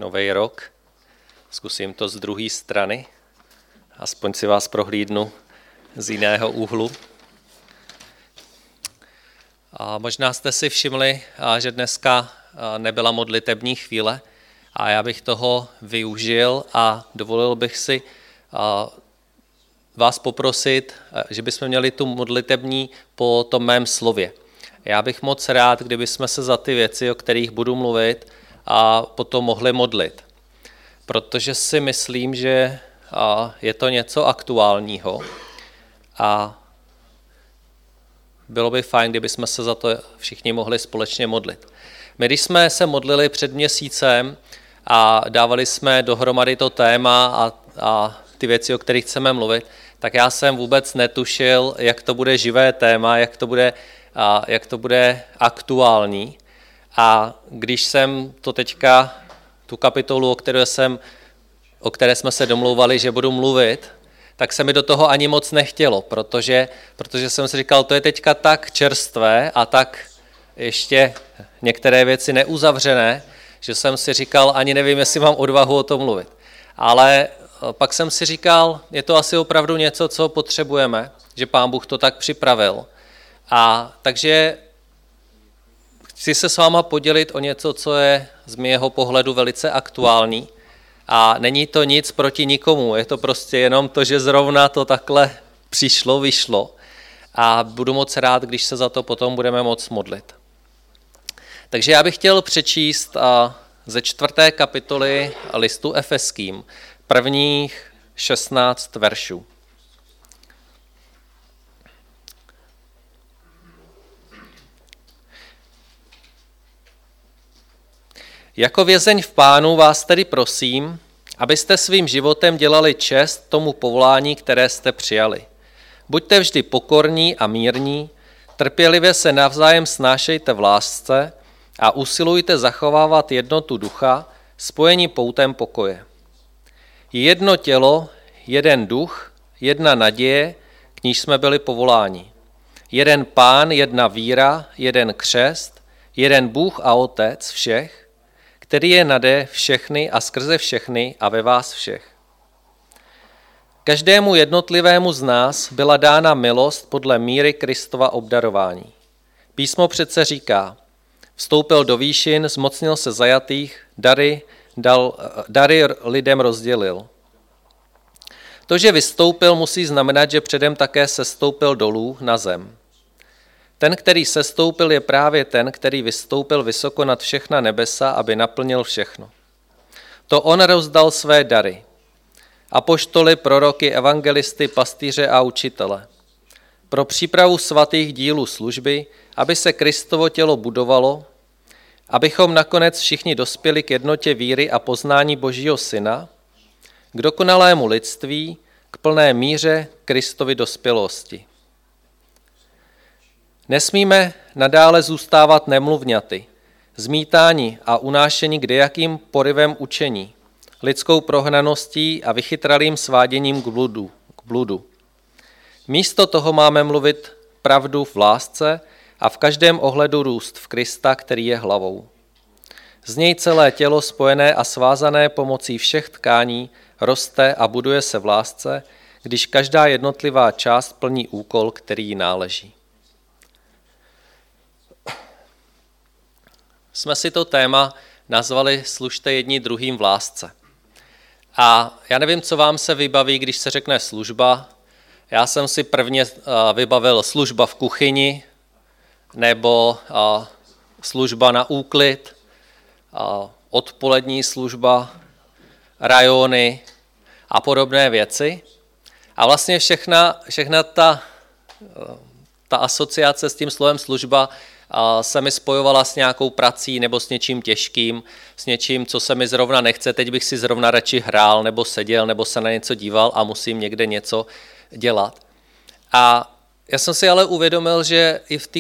nový rok. Zkusím to z druhé strany. Aspoň si vás prohlídnu z jiného úhlu. A možná jste si všimli, že dneska nebyla modlitební chvíle a já bych toho využil a dovolil bych si vás poprosit, že bychom měli tu modlitební po tom mém slově. Já bych moc rád, kdyby jsme se za ty věci, o kterých budu mluvit, a potom mohli modlit. Protože si myslím, že je to něco aktuálního a bylo by fajn, kdyby jsme se za to všichni mohli společně modlit. My, když jsme se modlili před měsícem a dávali jsme dohromady to téma a ty věci, o kterých chceme mluvit, tak já jsem vůbec netušil, jak to bude živé téma, jak to bude aktuální. A když jsem to teďka, tu kapitolu, o které jsme se domlouvali, že budu mluvit, tak se mi do toho ani moc nechtělo, protože jsem si říkal, to je teďka tak čerstvé a tak ještě některé věci neuzavřené, že jsem si říkal, ani nevím, jestli mám odvahu o tom mluvit. Ale pak jsem si říkal, je to asi opravdu něco, co potřebujeme, že Pán Bůh to tak připravil. A takže chci se s váma podělit o něco, co je z mého pohledu velice aktuální. A není to nic proti nikomu, je to prostě jenom to, že zrovna to takhle vyšlo. A budu moc rád, když se za to potom budeme moc modlit. Takže já bych chtěl přečíst ze 4. kapitoly listu Efeským, prvních 16 veršů. Jako vězeň v Pánu vás tedy prosím, abyste svým životem dělali čest tomu povolání, které jste přijali. Buďte vždy pokorní a mírní, trpělivě se navzájem snášejte v lásce a usilujte zachovávat jednotu ducha, spojení poutem pokoje. Jedno tělo, jeden duch, jedna naděje, k níž jsme byli povoláni. Jeden Pán, jedna víra, jeden křest, jeden Bůh a Otec všech, který je nade všechny a skrze všechny a ve vás všech. Každému jednotlivému z nás byla dána milost podle míry Kristova obdarování. Písmo přece říká, vstoupil do výšin, zmocnil se zajatých, dary lidem rozdělil. To, že vystoupil, musí znamenat, že předem také sestoupil dolů na zem. Ten, který sestoupil, je právě ten, který vystoupil vysoko nad všechna nebesa, aby naplnil všechno. To on rozdal své dary. Apoštoly, proroky, evangelisty, pastýře a učitele. Pro přípravu svatých dílů služby, aby se Kristovo tělo budovalo, abychom nakonec všichni dospěli k jednotě víry a poznání Božího Syna, k dokonalému lidství, k plné míře Kristovy dospělosti. Nesmíme nadále zůstávat nemluvňaty, zmítáni a unášeni kdejakým porivem učení, lidskou prohnaností a vychytralým sváděním k bludu. Místo toho máme mluvit pravdu v lásce a v každém ohledu růst v Krista, který je hlavou. Z něj celé tělo spojené a svázané pomocí všech tkání roste a buduje se v lásce, když každá jednotlivá část plní úkol, který jí náleží. Jsme si to téma nazvali Služte jedni druhým v lásce. A já nevím, co vám se vybaví, když se řekne služba. Já jsem si prvně vybavil služba v kuchyni nebo služba na úklid, odpolední služba, rajony a podobné věci. A vlastně všechna ta asociace s tím slovem služba se mi spojovala s nějakou prací nebo s něčím těžkým, s něčím, co se mi zrovna nechce. Teď bych si zrovna radši hrál nebo seděl nebo se na něco díval a musím někde něco dělat. A já jsem si ale uvědomil, že i v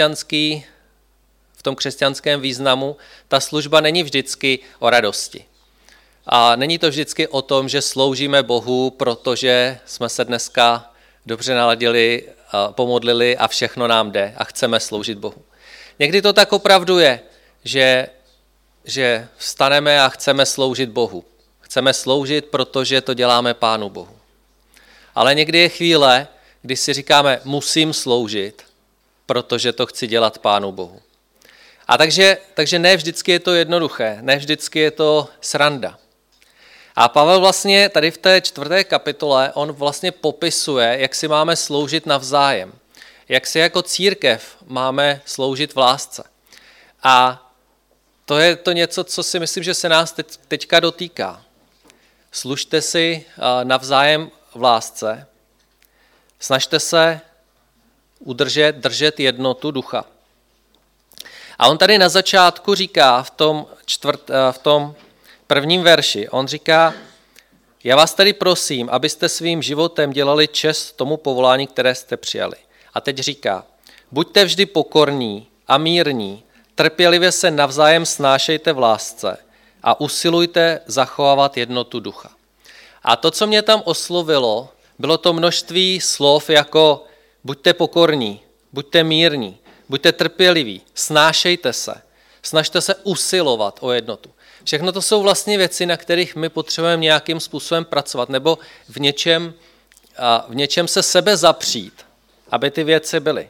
tom křesťanském významu ta služba není vždycky o radosti. A není to vždycky o tom, že sloužíme Bohu, protože jsme se dneska dobře naladili, pomodlili a všechno nám jde a chceme sloužit Bohu. Někdy to tak opravdu je, že že vstaneme a chceme sloužit Bohu. Chceme sloužit, protože to děláme Pánu Bohu. Ale někdy je chvíle, kdy si říkáme, musím sloužit, protože to chci dělat Pánu Bohu. A takže ne vždycky je to jednoduché, ne vždycky je to sranda. A Pavel vlastně tady v té 4. kapitole, on vlastně popisuje, jak si máme sloužit navzájem. Jak si jako církev máme sloužit v lásce. A to je to něco, co si myslím, že se nás teďka dotýká. Služte si navzájem v lásce, snažte se držet jednotu ducha. A on tady na začátku říká v tom 1. verši, on říká, já vás tedy prosím, abyste svým životem dělali čest tomu povolání, které jste přijali. A teď říká, buďte vždy pokorní a mírní, trpělivě se navzájem snášejte v lásce a usilujte zachovávat jednotu ducha. A to, co mě tam oslovilo, bylo to množství slov jako buďte pokorní, buďte mírní, buďte trpěliví, snášejte se, snažte se usilovat o jednotu. Všechno to jsou vlastně věci, na kterých my potřebujeme nějakým způsobem pracovat nebo v něčem se sebe zapřít, aby ty věci byly.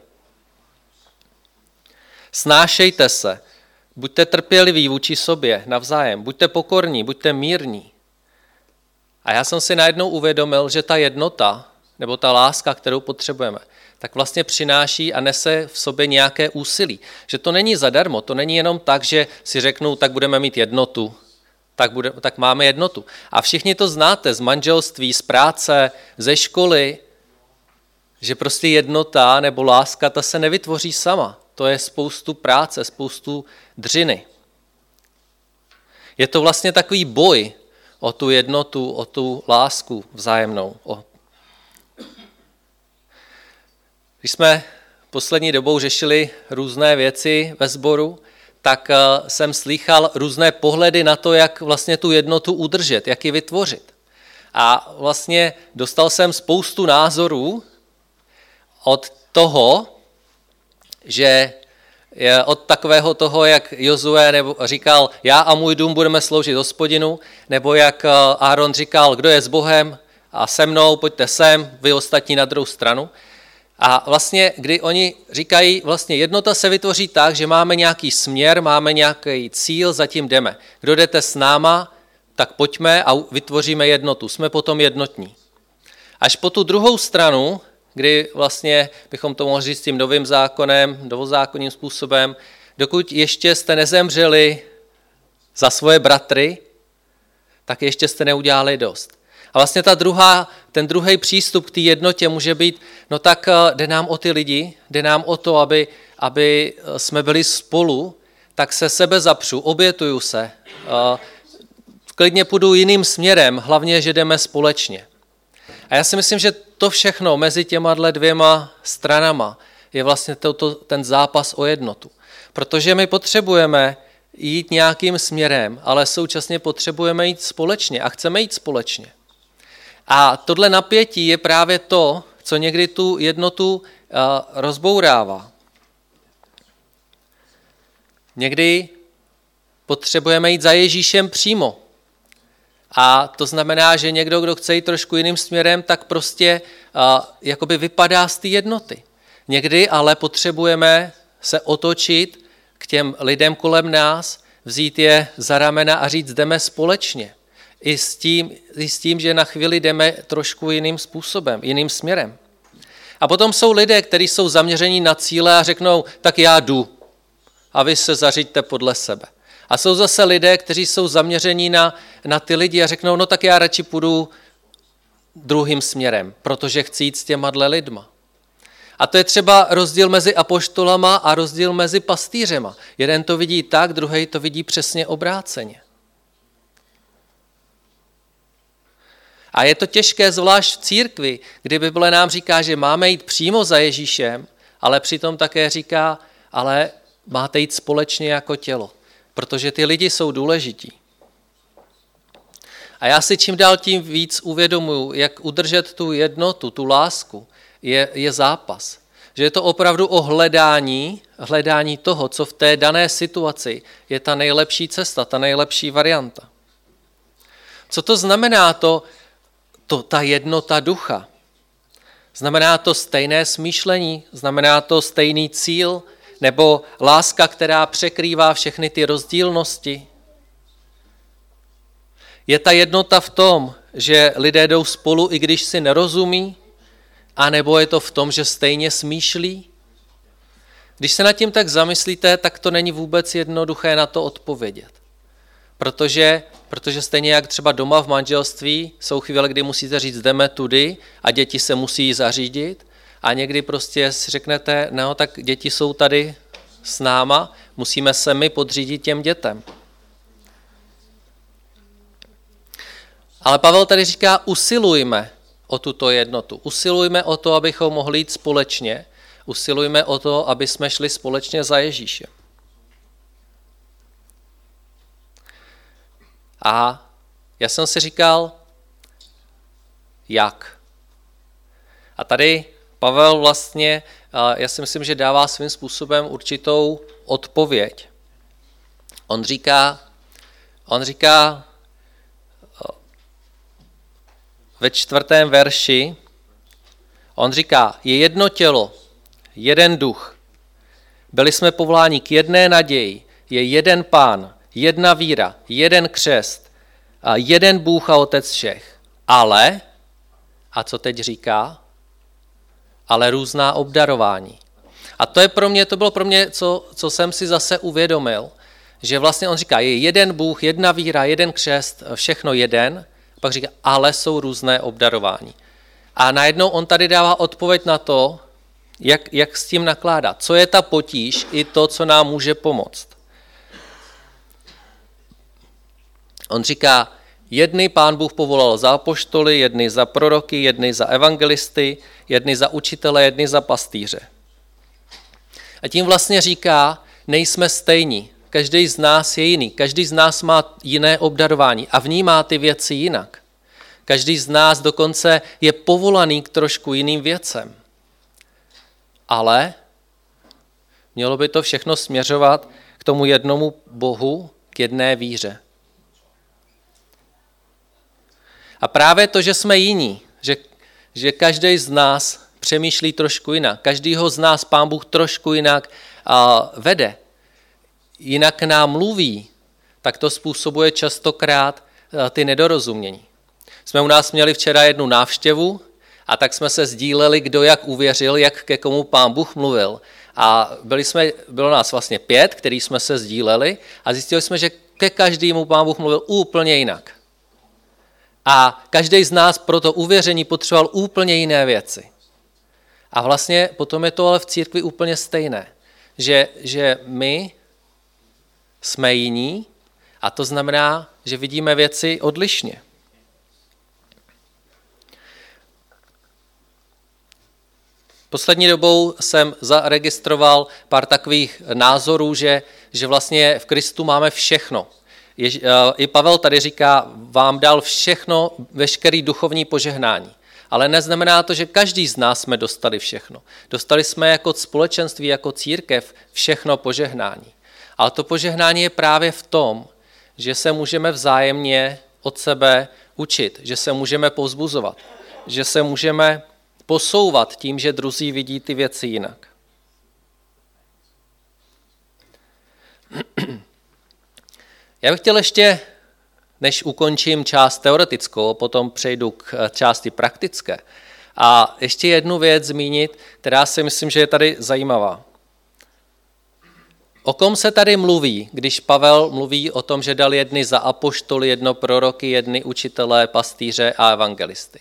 Snášejte se, buďte trpěliví vůči sobě navzájem, buďte pokorní, buďte mírní. A já jsem si najednou uvědomil, že ta jednota nebo ta láska, kterou potřebujeme, tak vlastně přináší a nese v sobě nějaké úsilí. Že to není zadarmo, to není jenom tak, že si řeknu, tak budeme mít jednotu, tak máme jednotu. A všichni to znáte z manželství, z práce, ze školy, že prostě jednota nebo láska, ta se nevytvoří sama. To je spoustu práce, spoustu dřiny. Je to vlastně takový boj o tu jednotu, o tu lásku vzájemnou. Když jsme poslední dobou řešili různé věci ve sboru, tak jsem slýchal různé pohledy na to, jak vlastně tu jednotu udržet, jak ji vytvořit. A vlastně dostal jsem spoustu názorů od toho, že od takového toho, jak Jozue říkal, já a můj dům budeme sloužit Hospodinu, nebo jak Áron říkal, kdo je s Bohem a se mnou, pojďte sem, vy ostatní na druhou stranu. A vlastně, kdy oni říkají, vlastně jednota se vytvoří tak, že máme nějaký směr, máme nějaký cíl, zatím jdeme. Kdo jdete s náma, tak pojďme a vytvoříme jednotu. Jsme potom jednotní. Až po tu druhou stranu, kdy vlastně bychom to mohli říct tím novým zákonem, novozákonným způsobem, dokud ještě jste nezemřeli za svoje bratry, tak ještě jste neudělali dost. A vlastně ten druhý přístup k té jednotě může být, no tak jde nám o ty lidi, jde nám o to, aby jsme byli spolu, tak se sebe zapřu, obětuju se, klidně půjdu jiným směrem, hlavně, že jdeme společně. A já si myslím, že to všechno mezi těma dvěma stranama je vlastně ten zápas o jednotu. Protože my potřebujeme jít nějakým směrem, ale současně potřebujeme jít společně a chceme jít společně. A tohle napětí je právě to, co někdy tu jednotu rozbourává. Někdy potřebujeme jít za Ježíšem přímo. A to znamená, že někdo, kdo chce jít trošku jiným směrem, tak prostě jakoby vypadá z té jednoty. Někdy ale potřebujeme se otočit k těm lidem kolem nás, vzít je za ramena a říct, jdeme společně. I s tím, že na chvíli jdeme trošku jiným způsobem, jiným směrem. A potom jsou lidé, kteří jsou zaměření na cíle a řeknou, tak já jdu a vy se zařiďte podle sebe. A jsou zase lidé, kteří jsou zaměření na ty lidi a řeknou, no tak já radši půjdu druhým směrem, protože chci jít s těma lidma. A to je třeba rozdíl mezi apoštolama a rozdíl mezi pastýřema. Jeden to vidí tak, druhý to vidí přesně obráceně. A je to těžké, zvlášť v církvi, kdy Bible nám říká, že máme jít přímo za Ježíšem, ale přitom také říká, ale máte jít společně jako tělo, protože ty lidi jsou důležití. A já si čím dál tím víc uvědomuji, jak udržet tu jednotu, tu lásku, je zápas. Že je to opravdu o hledání toho, co v té dané situaci je ta nejlepší cesta, ta nejlepší varianta. Co to znamená ta jednota ducha? Znamená to stejné smýšlení? Znamená to stejný cíl? Nebo láska, která překrývá všechny ty rozdílnosti? Je ta jednota v tom, že lidé jdou spolu, i když si nerozumí? A nebo je to v tom, že stejně smýšlí? Když se nad tím tak zamyslíte, tak to není vůbec jednoduché na to odpovědět. Protože stejně jak třeba doma v manželství jsou chvíle, kdy musíte říct jdeme tudy a děti se musí zařídit a někdy prostě si řeknete, no tak děti jsou tady s náma, musíme se my podřídit těm dětem. Ale Pavel tady říká, usilujme o tuto jednotu, usilujme o to, abychom mohli jít společně, usilujme o to, aby jsme šli společně za Ježíšem. A já jsem si říkal, jak? A tady Pavel vlastně, já si myslím, že dává svým způsobem určitou odpověď. On říká ve 4. verši, on říká, je jedno tělo, jeden duch. Byli jsme povoláni k jedné naději, je jeden Pán, jedna víra, jeden křest, a jeden Bůh a Otec všech. Ale, a co teď říká? Ale různá obdarování. A to bylo pro mě, co jsem si zase uvědomil, že vlastně on říká, je jeden Bůh, jedna víra, jeden křest, všechno jeden, a pak říká, ale jsou různé obdarování. A najednou on tady dává odpověď na to, jak s tím nakládat. Co je ta potíž i to, co nám může pomoct. On říká, jedny Pán Bůh povolal za apoštoly, jedny za proroky, jedny za evangelisty, jedny za učitele, jedny za pastýře. A tím vlastně říká, nejsme stejní, každý z nás je jiný, každý z nás má jiné obdarování a vnímá ty věci jinak. Každý z nás dokonce je povolaný k trošku jiným věcem. Ale mělo by to všechno směřovat k tomu jednomu Bohu, k jedné víře. A právě to, že jsme jiní, že každý z nás přemýšlí trošku jinak, každýho z nás Pán Bůh trošku jinak vede, jinak nám mluví, tak to způsobuje častokrát ty nedorozumění. Jsme u nás měli včera jednu návštěvu a tak jsme se sdíleli, kdo jak uvěřil, jak ke komu Pán Bůh mluvil. A bylo nás vlastně 5, který jsme se sdíleli a zjistili jsme, že ke každému Pán Bůh mluvil úplně jinak. A každý z nás pro to uvěření potřeboval úplně jiné věci. A vlastně potom je to ale v církvi úplně stejné, že my jsme jiní a to znamená, že vidíme věci odlišně. Poslední dobou jsem zaregistroval pár takových názorů, že vlastně v Kristu máme všechno. I Pavel tady říká, vám dal všechno, veškerý duchovní požehnání. Ale neznamená to, že každý z nás jsme dostali všechno. Dostali jsme jako společenství, jako církev všechno požehnání. Ale to požehnání je právě v tom, že se můžeme vzájemně od sebe učit, že se můžeme povzbuzovat, že se můžeme posouvat tím, že druzí vidí ty věci jinak. Já bych chtěl ještě, než ukončím část teoretickou, potom přejdu k části praktické, a ještě jednu věc zmínit, která si myslím, že je tady zajímavá. O kom se tady mluví, když Pavel mluví o tom, že dal jedny za apoštoly, jedno proroky, jedny učitelé, pastýře a evangelisty?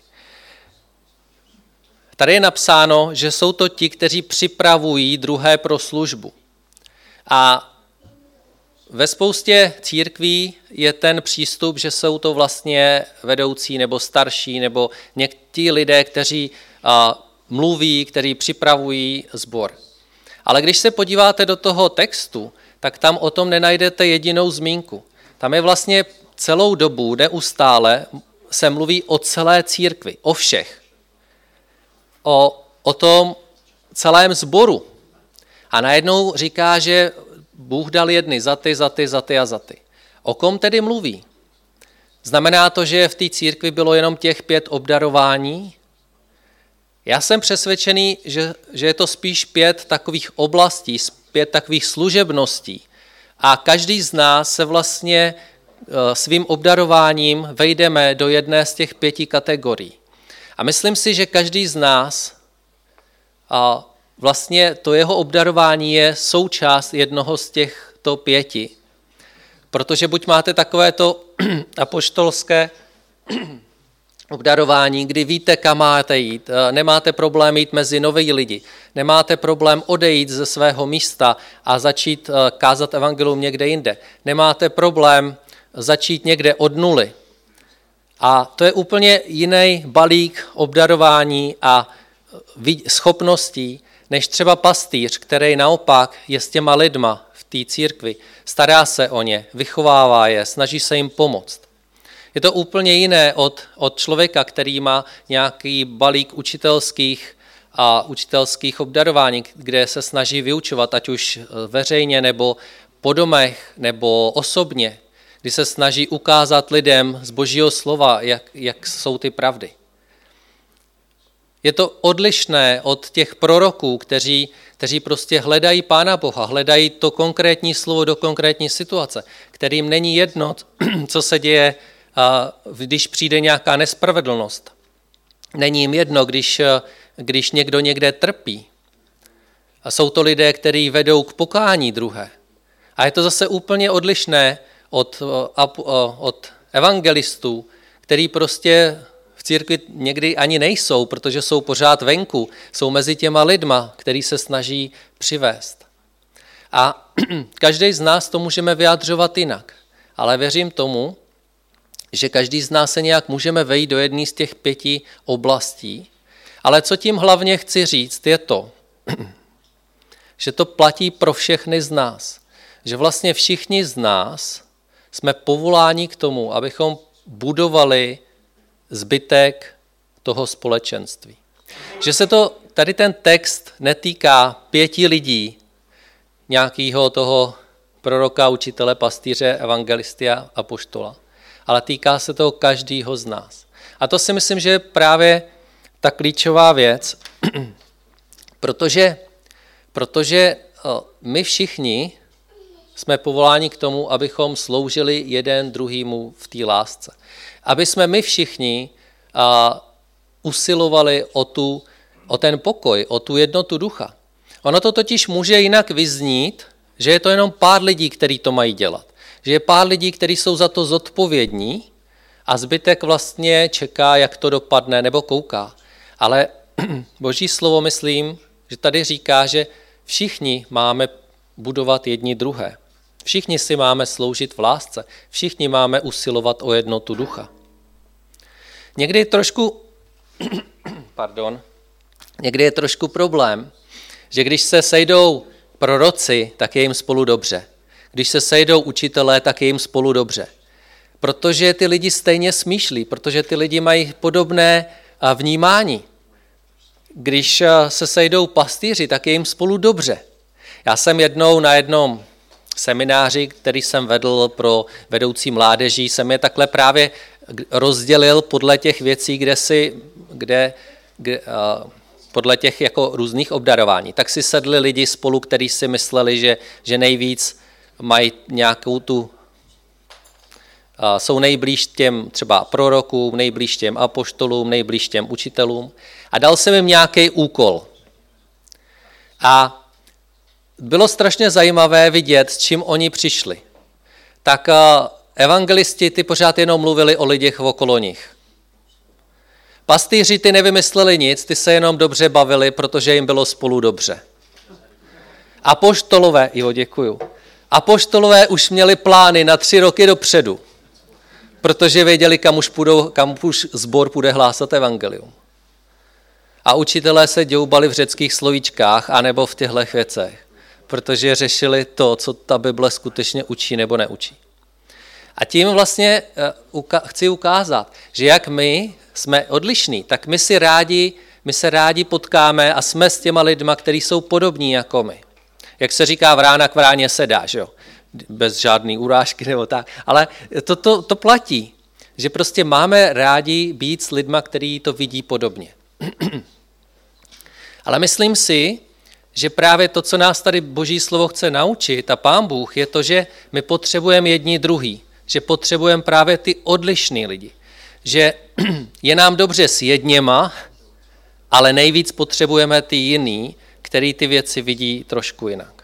Tady je napsáno, že jsou to ti, kteří připravují druhé pro službu. A ve spoustě církví je ten přístup, že jsou to vlastně vedoucí nebo starší nebo někteří lidé, kteří mluví, kteří připravují sbor. Ale když se podíváte do toho textu, tak tam o tom nenajdete jedinou zmínku. Tam je vlastně celou dobu neustále se mluví o celé církvi, o všech. O tom, celém sboru. A najednou říká, že Bůh dal jedny za ty a za ty. O kom tedy mluví? Znamená to, že v té církvi bylo jenom těch 5 obdarování? Já jsem přesvědčený, že je to spíš 5 takových oblastí, 5 takových služebností. A každý z nás se vlastně svým obdarováním vejdeme do jedné z těch 5 kategorií. A myslím si, že každý z nás, a vlastně to jeho obdarování je součást jednoho z těchto 5. Protože buď máte takovéto apoštolské obdarování, kdy víte, kam máte jít, nemáte problém jít mezi nový lidi, nemáte problém odejít ze svého místa a začít kázat evangelium někde jinde, nemáte problém začít někde od nuly. A to je úplně jiný balík obdarování a schopností, než třeba pastýř, který naopak je s těma lidma v té církvi, stará se o ně, vychovává je, snaží se jim pomoct. Je to úplně jiné od člověka, který má nějaký balík učitelských obdarování, kde se snaží vyučovat, ať už veřejně, nebo po domech, nebo osobně, kdy se snaží ukázat lidem z Božího slova, jak jsou ty pravdy. Je to odlišné od těch proroků, kteří prostě hledají Pána Boha, hledají to konkrétní slovo do konkrétní situace, kterým není jedno, co se děje, když přijde nějaká nespravedlnost. Není jim jedno, když někdo někde trpí. A jsou to lidé, kteří vedou k pokání druhé. A je to zase úplně odlišné od evangelistů, který prostě v církvi někdy ani nejsou, protože jsou pořád venku, jsou mezi těma lidma, který se snaží přivést. A každý z nás to můžeme vyjadřovat jinak, ale věřím tomu, že každý z nás se nějak můžeme vejít do jedné z těch 5 oblastí, ale co tím hlavně chci říct je to, že to platí pro všechny z nás, že vlastně všichni z nás jsme povoláni k tomu, abychom budovali zbytek toho společenství. Že se tady ten text netýká 5 lidí, nějakého toho proroka, učitele, pastýře, evangelisty a apoštola, ale týká se toho každého z nás. A to si myslím, že je právě ta klíčová věc, protože my všichni jsme povoláni k tomu, abychom sloužili jeden druhýmu v té lásce. Aby jsme my všichni usilovali o ten pokoj, o tu jednotu ducha. Ono to totiž může jinak vyznít, že je to jenom pár lidí, kteří to mají dělat. Že je pár lidí, kteří jsou za to zodpovědní a zbytek vlastně čeká, jak to dopadne, nebo kouká. Ale Boží slovo, myslím, že tady říká, že všichni máme budovat jedni druhé. Všichni si máme sloužit v lásce. Všichni máme usilovat o jednotu ducha. Někdy je trošku problém, že když se sejdou proroci, tak je jim spolu dobře. Když se sejdou učitelé, tak je jim spolu dobře. Protože ty lidi stejně smýšlí, protože ty lidi mají podobné vnímání. Když se sejdou pastýři, tak je jim spolu dobře. Já jsem jednou na jednom semináři, který jsem vedl pro vedoucí mládeží, jsem je takhle právě rozdělil podle těch věcí, podle těch jako různých obdarování. Tak si sedli lidi spolu, kteří si mysleli, že nejvíc mají nějakou jsou nejblíž těm třeba prorokům, nejblíž těm apoštolům, nejblíž těm učitelům. A dal jsem jim nějaký úkol. A bylo strašně zajímavé vidět, s čím oni přišli. Tak evangelisti ty pořád jenom mluvili o lidech okolo nich. Pastýři ty nevymysleli nic, ty se jenom dobře bavili, protože jim bylo spolu dobře. Apoštolové už měli plány na 3 roky dopředu, protože věděli, kam už sbor půjde hlásat evangelium. A učitelé se děubali v řeckých slovíčkách anebo v těchto věcech, protože řešili to, co ta Bible skutečně učí nebo neučí. A tím vlastně chci ukázat, že jak my jsme odlišní, tak my si rádi my se rádi potkáme a jsme s těma lidma, kteří jsou podobní jako my. Jak se říká, vrána k vráně se dá, že jo? Bez žádný urážky nebo tak. Ale to platí, že prostě máme rádi být s lidma, kteří to vidí podobně. Ale myslím si, že právě to, co nás tady Boží slovo chce naučit a Pán Bůh, je to, že my potřebujeme jedni druhý, že potřebujeme právě ty odlišný lidi, že je nám dobře s jedněma, ale nejvíc potřebujeme ty jiný, který ty věci vidí trošku jinak.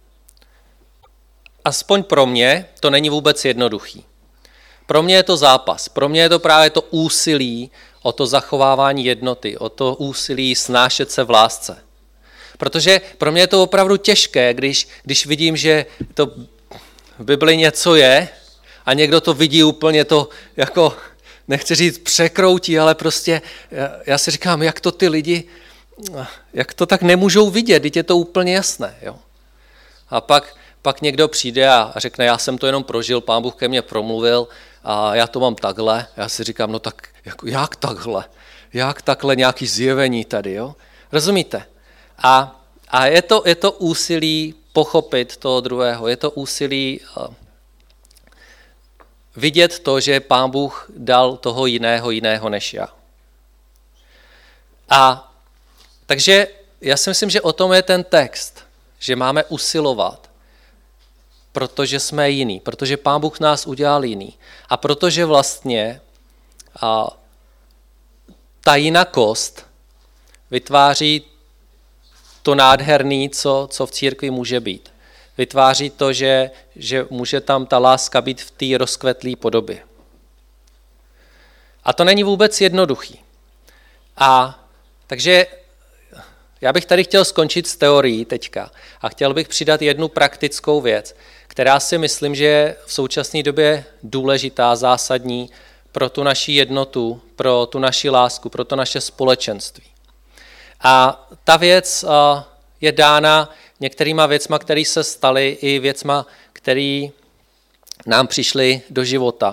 Aspoň pro mě to není vůbec jednoduchý. Pro mě je to zápas, pro mě je to právě to úsilí o to zachovávání jednoty, o to úsilí snášet se v lásce. Protože pro mě je to opravdu těžké, když vidím, že to v Bibli něco je a někdo to vidí úplně to jako, nechci říct překroutí, ale prostě já si říkám, jak to ty lidi, jak to tak nemůžou vidět, teď je to úplně jasné. Jo? A pak někdo přijde a řekne, já jsem to jenom prožil, Pán Bůh ke mně promluvil a já to mám takhle. Já si říkám, no tak jak takhle? Jak takhle nějaký zjevení tady, jo? Rozumíte? A je to úsilí pochopit toho druhého, je to úsilí vidět to, že Pán Bůh dal toho jiného než já. A takže já si myslím, že o tom je ten text, že máme usilovat, protože jsme jiný, protože Pán Bůh nás udělal jiný. A protože vlastně ta jinakost vytváří to nádherný, co v církvi může být. Vytváří to, že může tam ta láska být v té rozkvetlé podobě. A to není vůbec jednoduchý. Takže já bych tady chtěl skončit s teorií teďka a chtěl bych přidat jednu praktickou věc, která si myslím, že je v současné době důležitá, zásadní pro tu naši jednotu, pro tu naši lásku, pro to naše společenství. A ta věc je dána některýma věcma, které se staly, i věcma, které nám přišly do života.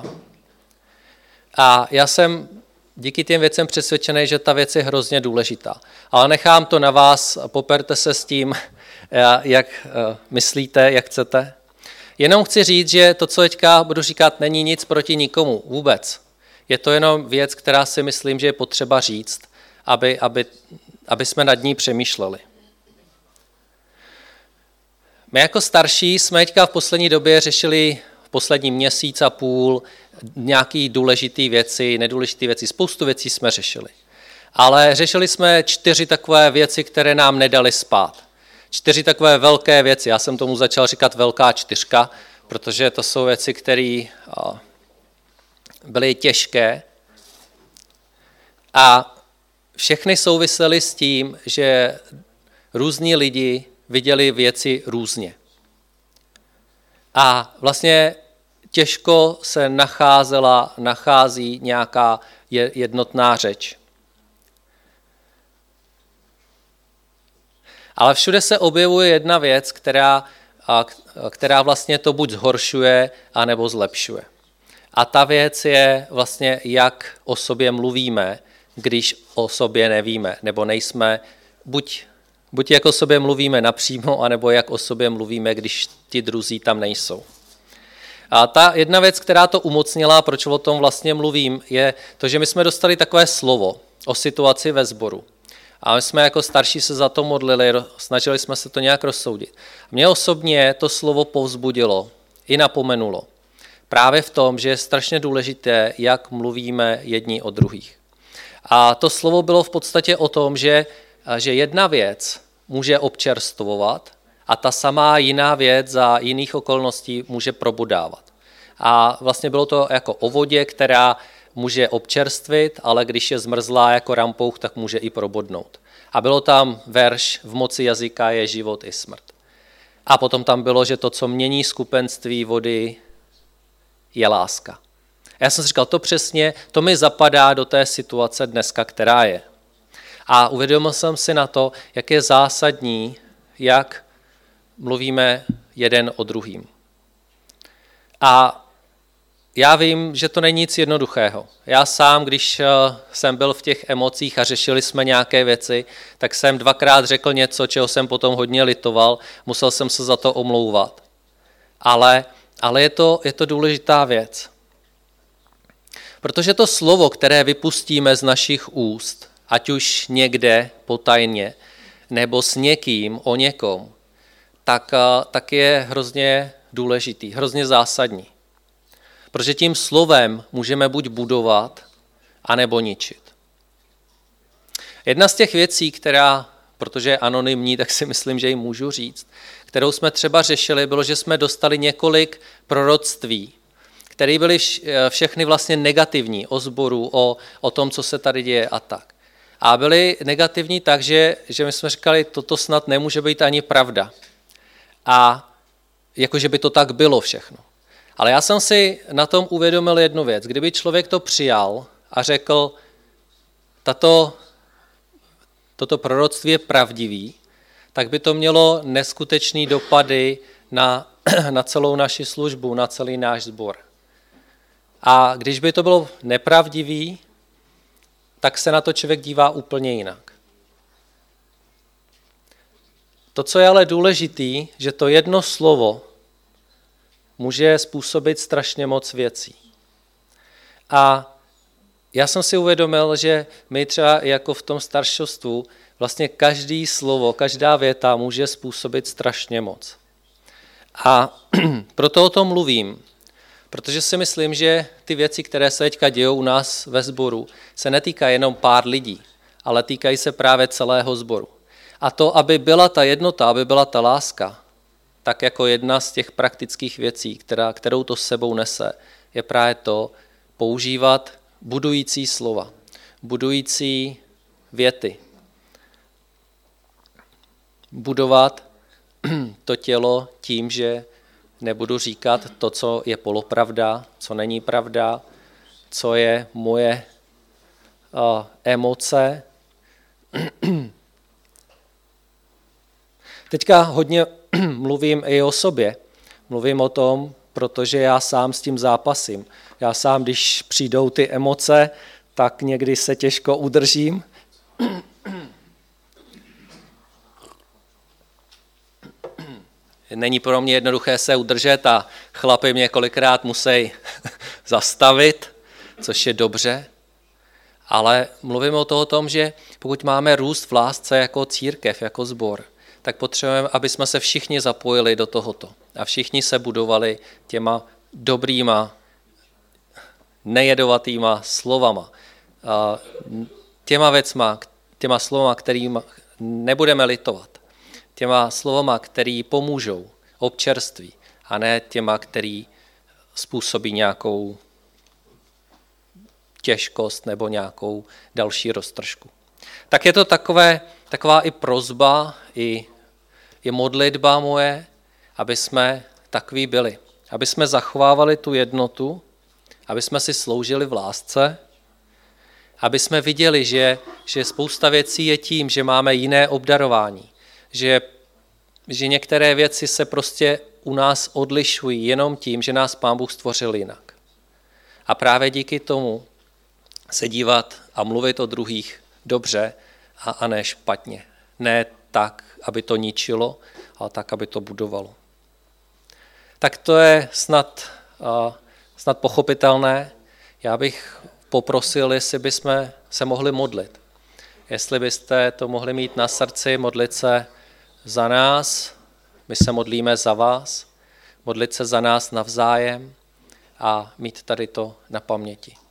A já jsem díky těm věcem přesvědčený, že ta věc je hrozně důležitá. Ale nechám to na vás, poperte se s tím, jak myslíte, jak chcete. Jenom chci říct, že to, co teďka budu říkat, není nic proti nikomu vůbec. Je to jenom věc, která si myslím, že je potřeba říct, aby jsme nad ní přemýšleli. My jako starší jsme teďka v poslední době řešili v poslední měsíc a půl nějaké důležité věci, nedůležité věci, spoustu věcí jsme řešili. Ale řešili jsme 4 takové věci, které nám nedaly spát. 4 takové velké věci, já jsem tomu začal říkat velká 4, protože to jsou věci, které byly těžké a všechny souvisely s tím, že různí lidi viděli věci různě. A vlastně těžko se nachází nějaká jednotná řeč. Ale všude se objevuje jedna věc, která vlastně to buď zhoršuje, anebo zlepšuje. A ta věc je vlastně, jak o sobě mluvíme, když o sobě nevíme, nebo nejsme, buď jak o sobě mluvíme napřímo, anebo jak o sobě mluvíme, když ti druzí tam nejsou. A ta jedna věc, která to umocnila, proč o tom vlastně mluvím, je to, že my jsme dostali takové slovo o situaci ve sboru. A my jsme jako starší se za to modlili, snažili jsme se to nějak rozsoudit. Mě osobně to slovo povzbudilo i napomenulo. Právě v tom, že je strašně důležité, jak mluvíme jedni o druhých. A to slovo bylo v podstatě o tom, že jedna věc může občerstvovat a ta samá jiná věc za jiných okolností může probudávat. A vlastně bylo to jako o vodě, která může občerstvit, ale když je zmrzlá jako rampouch, tak může i probodnout. A bylo tam verš v moci jazyka je život i smrt. A potom tam bylo, že to, co mění skupenství vody, je láska. A já jsem si říkal, to přesně, to mi zapadá do té situace dneska, která je. A uvědomil jsem si na to, jak je zásadní, jak mluvíme jeden o druhým. A já vím, že to není nic jednoduchého. Já sám, když jsem byl v těch emocích a řešili jsme nějaké věci, tak jsem dvakrát řekl něco, čeho jsem potom hodně litoval, musel jsem se za to omlouvat. Ale je to důležitá věc. Protože to slovo, které vypustíme z našich úst, ať už někde potajně, nebo s někým o někom, tak je hrozně důležitý, hrozně zásadní. Protože tím slovem můžeme buď budovat, anebo ničit. Jedna z těch věcí, protože je anonymní, tak si myslím, že ji můžu říct, kterou jsme třeba řešili, bylo, že jsme dostali několik proroctví, které byly všechny vlastně negativní o sboru, o tom, co se tady děje a tak. A byly negativní tak, že my jsme říkali, toto snad nemůže být ani pravda. A jakože by to tak bylo všechno. Ale já jsem si na tom uvědomil jednu věc. Kdyby člověk to přijal a řekl, toto proroctví je pravdivý, tak by to mělo neskutečné dopady na celou naši službu, na celý náš sbor. A když by to bylo nepravdivý, tak se na to člověk dívá úplně jinak. To, co je ale důležitý, že to jedno slovo může způsobit strašně moc věcí. A já jsem si uvědomil, že my třeba jako v tom staršostvu vlastně každý slovo, každá věta může způsobit strašně moc. A proto o tom mluvím, protože si myslím, že ty věci, které se teďka dějou u nás ve sboru, se netýkají jenom pár lidí, ale týkají se právě celého sboru. A to, aby byla ta jednota, aby byla ta láska, tak jako jedna z těch praktických věcí, kterou to s sebou nese, je právě to používat budující slova, budující věty. Budovat to tělo tím, že nebudu říkat to, co je polopravda, co není pravda, co je moje emoce. Teďka hodně mluvím i o sobě. Mluvím o tom, protože já sám s tím zápasím. Já sám, když přijdou ty emoce, tak někdy se těžko udržím. Není pro mě jednoduché se udržet a chlapi mě kolikrát musí zastavit, což je dobře. Ale mluvím o tom, že pokud máme růst v lásce jako církev, jako sbor, tak potřebujeme, aby jsme se všichni zapojili do tohoto a všichni se budovali těma dobrýma, nejedovatýma slovama, těma věcma, těma slovama, kterým nebudeme litovat, těma slovama, který pomůžou občerství a ne těma, který způsobí nějakou těžkost nebo nějakou další roztržku. Tak je to taková i prosba, i modlitba moje, aby jsme takový byli. Aby jsme zachovávali tu jednotu, aby jsme si sloužili v lásce, aby jsme viděli, že spousta věcí je tím, že máme jiné obdarování, že některé věci se prostě u nás odlišují jenom tím, že nás Pán Bůh stvořil jinak. A právě díky tomu se dívat a mluvit o druhých dobře a ne špatně. Ne tak, aby to ničilo, ale tak, aby to budovalo. Tak to je snad pochopitelné. Já bych poprosil, jestli bychom se mohli modlit. Jestli byste to mohli mít na srdci, modlit se za nás, my se modlíme za vás, modlit se za nás navzájem a mít tady to na paměti.